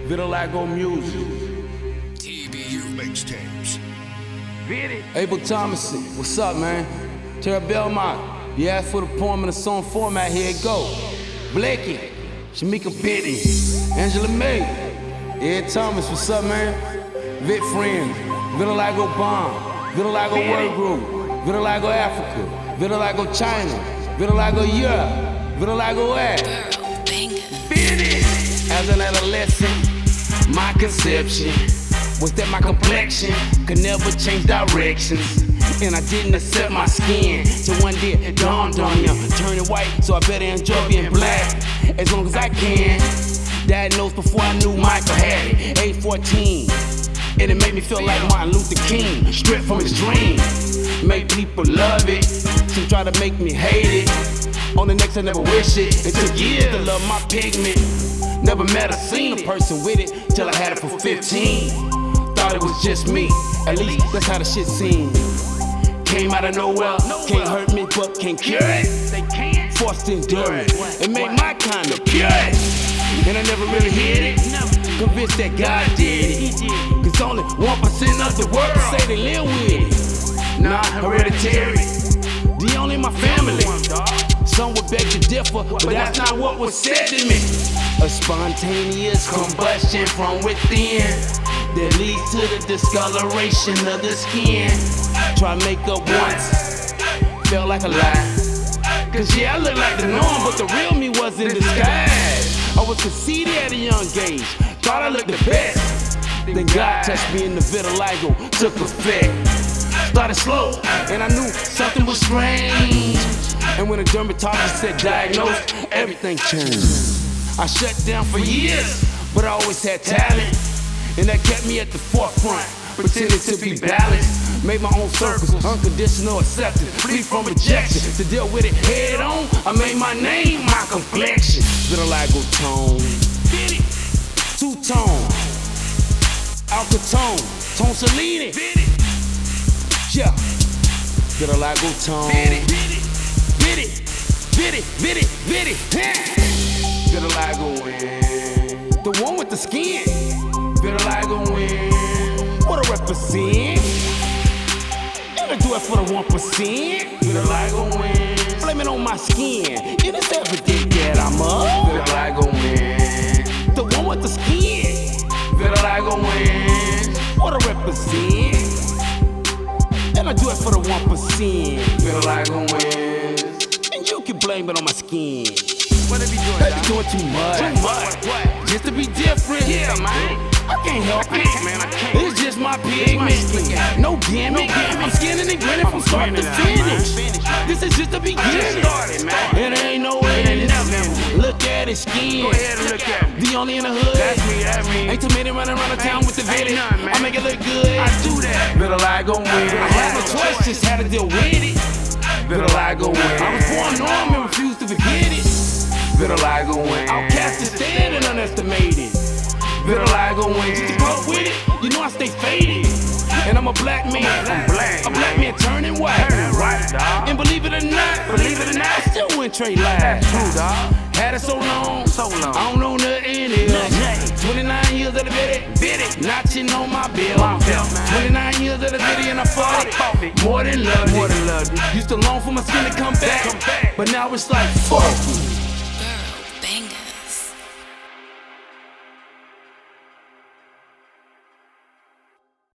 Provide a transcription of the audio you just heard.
Vitiligo Music. TBU mixtapes. Abel Thomason, what's up, man? Terry Belmont, you asked for the poem in the song format, here it go. Blakey, Shamika Pitney, Angela May, Ed Thomas, what's up, man? Vic Friends, Vitiligo Bomb, Vitiligo Word Group, Vitiligo Africa, Vitiligo China, Vitiligo Europe, Vitiligo Act. As an adolescent, my conception was that my complexion could never change directions. And I didn't accept my skin till one day it dawned on me, I'm turning white, so I better enjoy being black as long as I can. Diagnosed before I knew Michael had it, age 14. And it made me feel like Martin Luther King, stripped from his dream. Make people love it, some try to make me hate it. On the next I never wish it. It took years to love my pigment. Never met or seen a person with it till I had it for 15. Thought it was just me, at least that's how the shit seemed. Came out of nowhere, can't hurt me but can't cure it. Forced to endure it, it made my kind of pure it. And I never really hid it, convinced that God did it. Cause only 1% of the world say they live with it. Nah, hereditary, the only in my family. Some would beg to differ, but that's not what was said to me. A spontaneous combustion from within that leads to the discoloration of the skin. Try to make up once, felt like a lie. Cause yeah, I look like the norm, but the real me was in disguise. I was conceited at a young age, thought I looked the best. Then God touched me and the vitiligo took effect. Started slow, and I knew something was strange. And when a dermatologist said diagnosed, everything changed. I shut down for years, but I always had talent. And that kept me at the forefront, pretending to be balanced. Made my own circles, unconditional acceptance, free from rejection. To deal with it head on, I made my name my complexion. Vitiligo tone, two-tone, alkatone, tone Selene. Yeah, vitiligo tone. Vitty. Vitiligo win. The one with the skin. Vitiligo win. What I represent. Gotta do it for the 1%. Vitiligo win. Blame it on my skin. It is everything that I'm up. Vitiligo win. The one with the skin. Vitiligo win. What I represent. And I do it for the 1%. Vitiligo wins. And you can blame it on my skin. What they be doing? They be doing too much. What? Just to be different. Yeah, man. I can't help it. Man, I can't. It's just my pigment. No gimmick. I'm skinning and grinning from start to finish. This is just the beginning. And there ain't no way. Look at his skin. Go ahead and look at me. The only in the hood. That's me. Ain't too many running around the town with the Ain't Vitty. none, man. I make it look good. I do that. Vitiligo win. I had no choice, just had to deal with it. Vitiligo win. I was born normal and refused to forget it. Vitiligo win. Outcast instead and underestimated. Vitiligo win. Just to cope with it, you know I stay faded. And I'm a black man. I'm black, A black man turning white. Right, dog. And believe it or not, I still win trade lives. True, dog. Had it so long, So long. I don't know nothing else. 29 years of the Vitty, notching on my bill. 29 years of the Vitty and I fought it. More than loved it. Used to long for my skin to come back. But now it's like, fuck you.